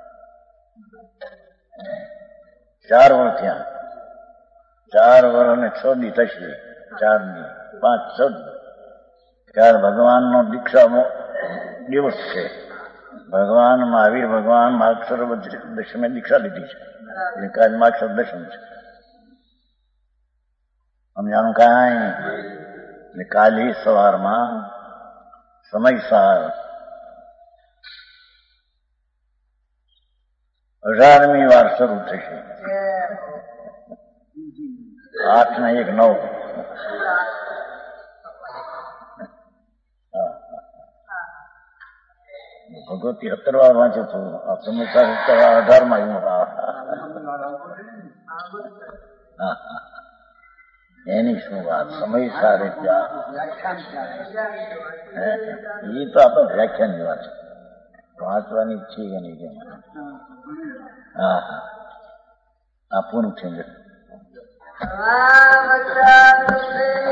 4 વર્ષ થયા. 4 વર્ષ અને 6 દી થશે. 4 દી 5 6 દી. ત્યાર ભગવાનનો દીક્ષાનો દિવસ છે. ભગવાન મહાવીર ભગવાન માગસર દશમે દીક્ષા લીધી છે. એટલે કાલ માગસર દશમ છે. સમજાણું કાંઈ? એટલે કાલે સવારમાં સમયસર 18મી વાર શરૂ થશે. 8 ને 1 9. ભગવતી 17 વાર વાંચે છું. આ સમયસર 18માં એની શું વાત? સમયસર એ તો આપણે વ્યાખ્યાનની વાત છે. વાંચવાની છે કે નહીં કેમ? હા હા, આ પૂરું થઈ ગયું.